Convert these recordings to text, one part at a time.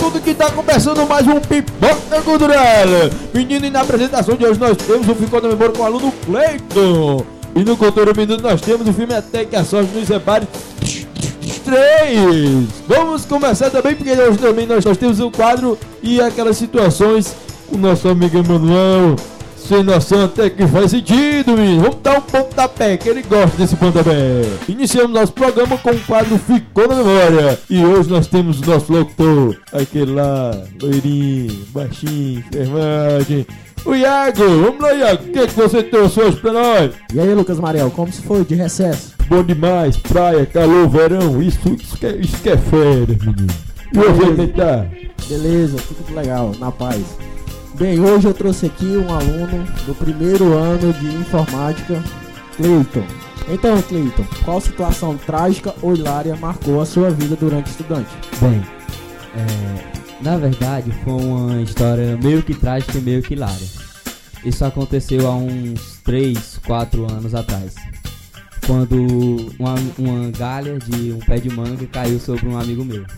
tudo que tá começando mais um Pipoca Cultural. Menino, e na apresentação de hoje nós temos o Ficou na Memória com o aluno Cleiton. E no Cultura Minuto nós temos o filme Até que a Sorte nos Separe 3. Vamos começar também, porque hoje também nós temos um quadro e aquelas situações com o nosso amigo Emanuel. Sem noção até que faz sentido, menino. Vamos dar um pontapé, que ele gosta desse pontapé. Iniciamos nosso programa com o quadro Ficou na Memória. E hoje nós temos o nosso locutor, aquele lá, loirinho, baixinho, enfermagem, o Iago. Vamos lá, Iago, o que você trouxe hoje pra nós? E aí, Lucas Mariel, como se foi de recesso? Bom demais, praia, calor, verão, isso que é férias, menino. E hoje ele tá? Beleza, tudo legal, na paz. Bem, hoje eu trouxe aqui um aluno do primeiro ano de informática, Cleiton. Então, Cleiton, qual situação trágica ou hilária marcou a sua vida durante estudante? Bem, na verdade foi uma história meio que trágica e meio que hilária. Isso aconteceu há uns 3, 4 anos atrás, quando uma galha de um pé de manga caiu sobre um amigo meu.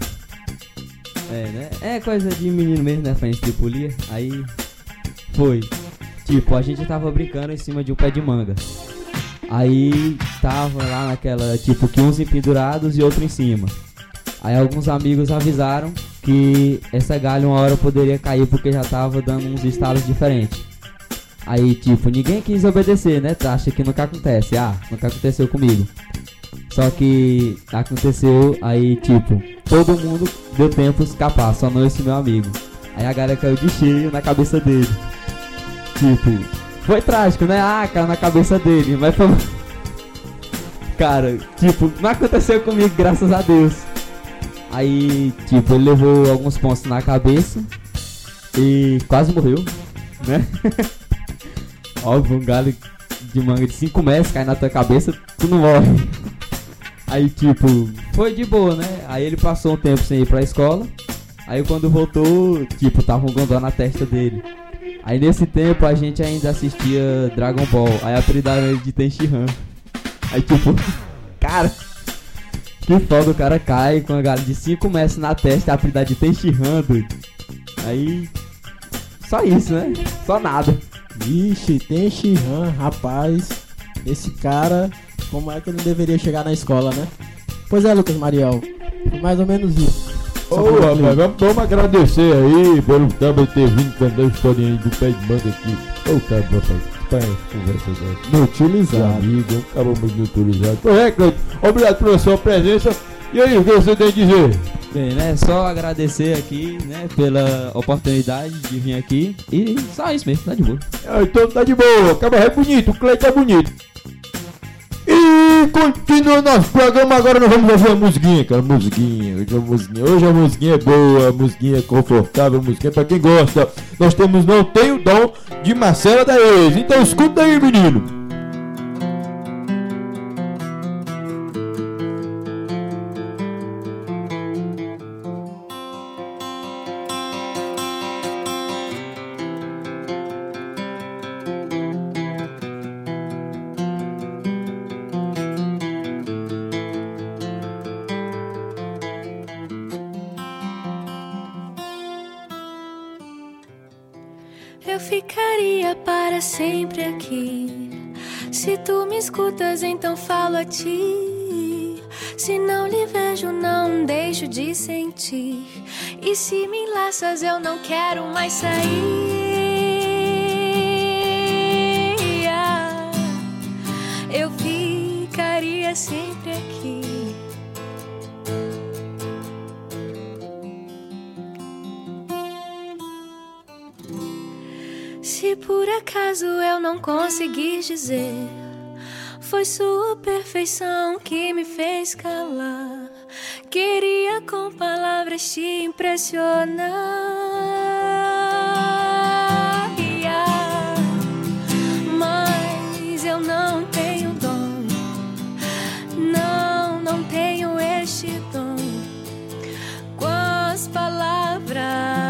É coisa de menino mesmo, né? Pra gente polia. Aí foi. Tipo, a gente tava brincando em cima de um pé de manga. Aí tava lá naquela, tipo, que uns empendurados e outro em cima. Aí alguns amigos avisaram que essa galha uma hora poderia cair porque já tava dando uns estalos diferentes. Aí, tipo, ninguém quis obedecer, né? Acha que nunca acontece. Nunca aconteceu comigo. Só que aconteceu, aí tipo, todo mundo deu tempo de escapar, só não esse meu amigo. Aí a galera caiu de cheio na cabeça dele. Tipo, foi trágico, né? Caiu na cabeça dele, mas foi... Cara, tipo, não aconteceu comigo, graças a Deus. Aí, tipo, ele levou alguns pontos na cabeça e quase morreu, né? Óbvio, um galho de manga de 5 metros cai na tua cabeça, tu não morre. Aí tipo, foi de boa, né? Aí ele passou um tempo sem ir pra escola. Aí quando voltou, tipo, tava um gondor na testa dele. Aí nesse tempo a gente ainda assistia Dragon Ball. Aí apelidaram ele de Tenshinhan. Aí tipo, cara, que foda, o cara cai com a galera de 5 metros na testa e apelidado de Tenshinhan, doido. Aí, só isso, né? Só nada. Vixe, Tenshinhan, rapaz, esse cara... Como é que ele deveria chegar na escola, né? Pois é, Lucas Mariel, foi mais ou menos isso. Rapaz, vamos agradecer aí pelo Cabo ter vindo contar a historinha aí do pé de manga aqui. Cabo, rapaz, para conversa dessa. Não utilizado. Amigo, acabou muito utilizado. Correto, obrigado pela sua presença. E aí, o que você tem a dizer? Bem, né, só agradecer aqui, né, pela oportunidade de vir aqui. E só isso mesmo, tá de boa. Então tá de boa, Cabo é bonito, o Cleiton é bonito. E continua nosso programa, agora nós vamos ouvir a musiquinha, cara, hoje a musiquinha é boa, a musiquinha é confortável, a musiquinha é pra quem gosta. Nós temos Não Tenho Dom, de Marcela da Ex, então escuta aí, menino. Eu ficaria para sempre aqui. Se tu me escutas, então falo a ti. Se não lhe vejo, não deixo de sentir. E se me enlaças, eu não quero mais sair. Eu ficaria sempre aqui. Se por acaso eu não conseguir dizer, foi sua perfeição que me fez calar. Queria com palavras te impressionar. Mas eu não tenho dom. Não tenho este dom. Com as palavras.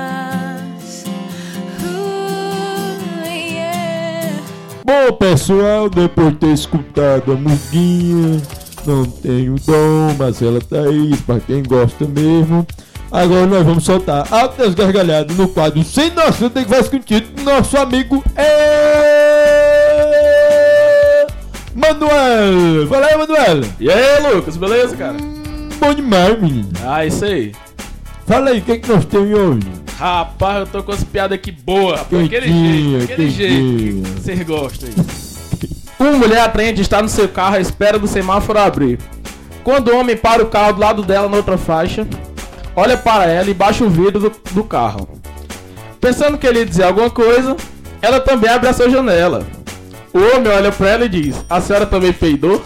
Bom, pessoal, depois de ter escutado a musiquinha Não Tenho Dom, Marcela Thaís, pra quem gosta mesmo, Agora nós vamos soltar altas gargalhadas no quadro Sem Noção Tem que Faz Contigo do nosso amigo Manuel. Fala aí, Manuel. E aí, Lucas, beleza, cara? Bom demais, menino. Ah, isso aí. Fala aí, o que é que nós temos hoje? Rapaz, eu tô com as piadas aqui boas, rapaz. Quentinho, Aquele quentinho. jeito. Vocês gostam aí. Uma mulher atraente está no seu carro à espera do semáforo abrir. Quando o homem para o carro do lado dela na outra faixa, olha para ela e baixa o vidro do carro. Pensando que ele ia dizer alguma coisa, ela também abre a sua janela. O homem olha para ela e diz: a senhora também peidou?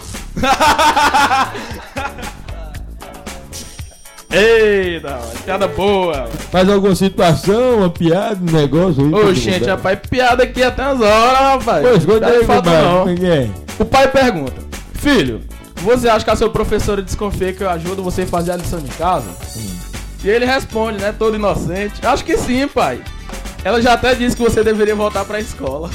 Eita, piada boa. Faz alguma situação, uma piada, um negócio aí? Ô, gente, rapaz, piada aqui até umas horas, rapaz. Pois, conta aí, falta não. como é que é? O pai pergunta: filho, você acha que a sua professora desconfia que eu ajudo você a fazer a lição de casa? E ele responde, né, todo inocente: acho que sim, pai. Ela já até disse que você deveria voltar pra escola.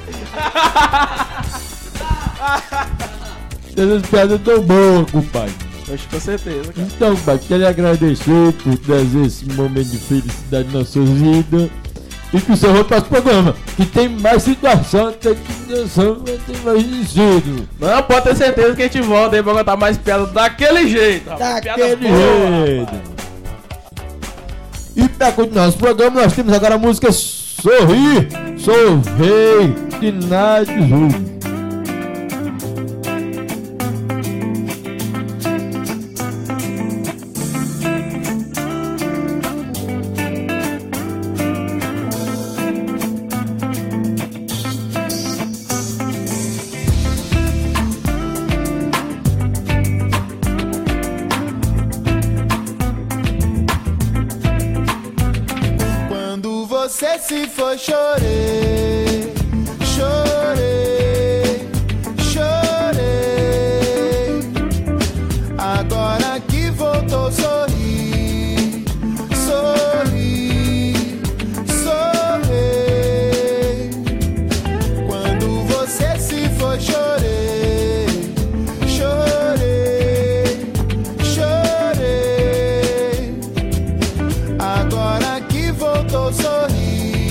Essas piadas tão boas, compadre. Acho com certeza, cara. Então, compadre, quero agradecer por trazer esse momento de felicidade na nossa vida. E que o senhor vai para o programa, que tem mais situação, até que tem mais sentido. Não, pode ter certeza que a gente volta aí pra contar mais piadas daquele jeito, rapaz. Piada Daquele boa, jeito. rapaz. E para continuar nosso programa, nós temos agora a música Sorrir, Sou Rei, de Nath Zul. Você se foi, chorei, chorei, chorei. Agora que voltou, sorri, sorri, sorri. Quando você se foi, chorei, chorei, chorei. Agora que voltou, sorri.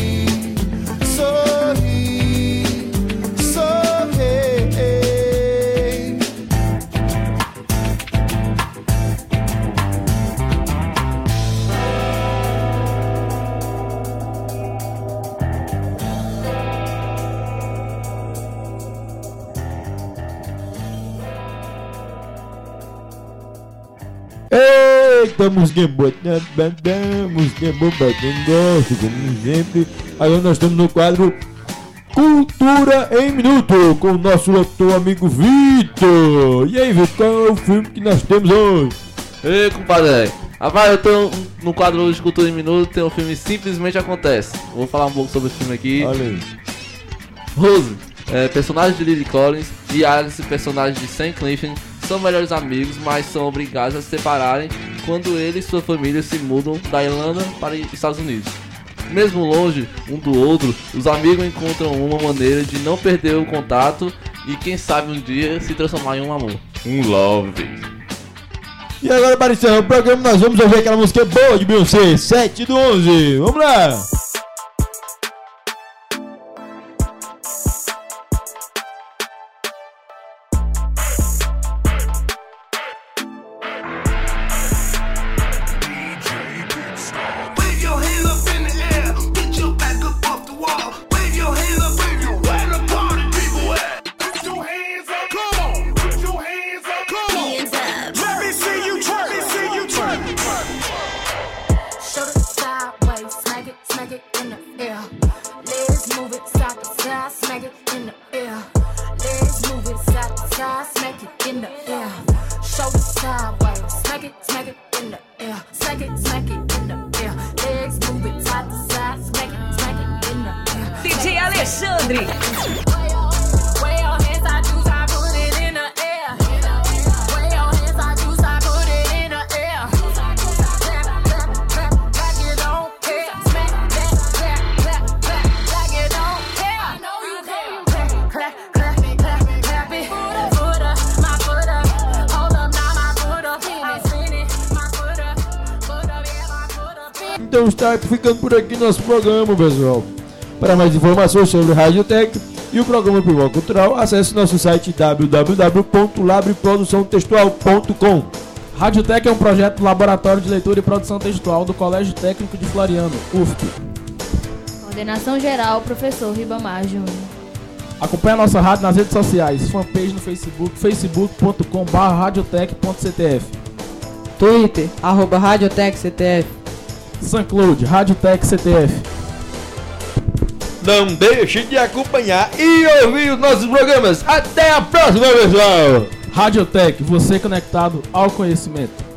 Eita, música boa, música boa, quem gosta, como sempre. Agora nós estamos no quadro Cultura em Minuto, com o nosso ator amigo Vitor. E aí, Vitor, qual é o filme que nós temos hoje? Ei, compadre. Rapaz, eu tô no quadro hoje Cultura em Minuto, tem um filme Simplesmente Acontece. Vou falar um pouco sobre esse filme aqui. Olha aí. Rose, personagem de Lily Collins, e Alice, personagem de Sam Clifton, são melhores amigos, mas são obrigados a se separarem quando ele e sua família se mudam da Irlanda para os Estados Unidos. Mesmo longe um do outro, os amigos encontram uma maneira de não perder o contato e quem sabe um dia se transformar em um amor. Um love. E agora, para encerrar o programa, nós vamos ouvir aquela música boa de Beyoncé, 7/11. Vamos lá! DJ Alexandre. Então está ficando por aqui nosso programa, pessoal. Para mais informações sobre o Radiotech e o programa Primor Cultural, acesse nosso site www.labreproduçãotextual.com. Radiotech é um projeto do Laboratório de Leitura e Produção Textual do Colégio Técnico de Floriano, UFP. Coordenação geral, professor Ribamar Júnior. Acompanhe a nossa rádio nas redes sociais, fanpage no Facebook, facebook.com/radiotech.ctf, Twitter, @RadiotechCTF, SoundCloud, Radiotech CTF. Não deixe de acompanhar e ouvir os nossos programas. Até a próxima, pessoal! Radiotech, você conectado ao conhecimento.